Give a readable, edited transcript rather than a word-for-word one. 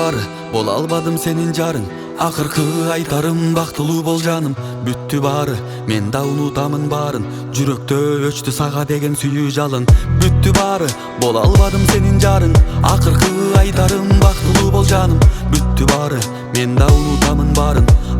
бары, бола албадым сенин жарың. Акыркы айтарым бактылуу бол жаным. Бүттү бары, мен да унутамын барын. Жүрөктө өчтү сага деген сүйүү жалын. Бүттү бары, бола албадым сенин жарың. Акыркы айтарым бактылуу бол жаным. Бүттү бары, мен да унутамын барын.